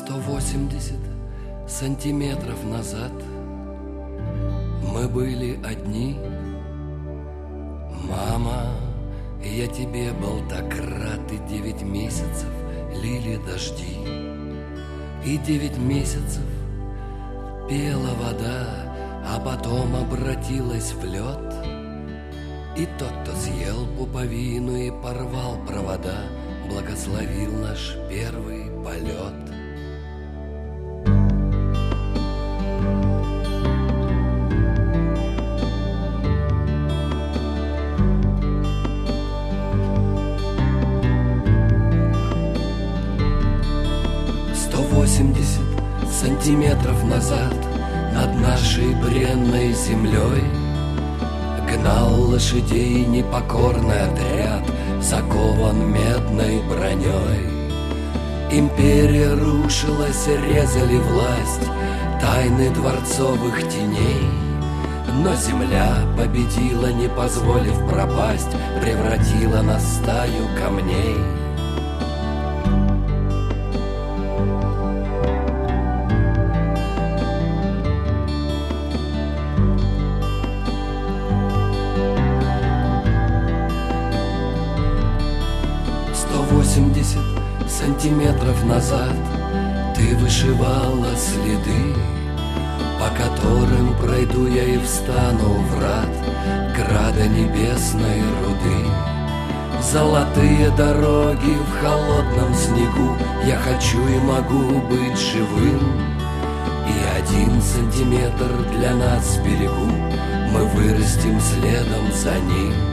180 сантиметров назад мы были одни. Мама, я тебе был так рад, и 9 месяцев лили дожди, и 9 месяцев пела вода, а потом обратилась в лед. И тот, кто съел пуповину и порвал провода, благословил наш первый полет. Сантиметров назад над нашей бренной землей гнал лошадей непокорный отряд, закован медной броней. Империя рушилась, резали власть тайны дворцовых теней. Но земля победила, не позволив пропасть, превратила нас в стаю камней. Сантиметров назад ты вышивала следы, по которым пройду я и встану в врат града небесной руды. Золотые дороги в холодном снегу, я хочу и могу быть живым. И 1 сантиметр для нас в берегу, мы вырастем следом за ним.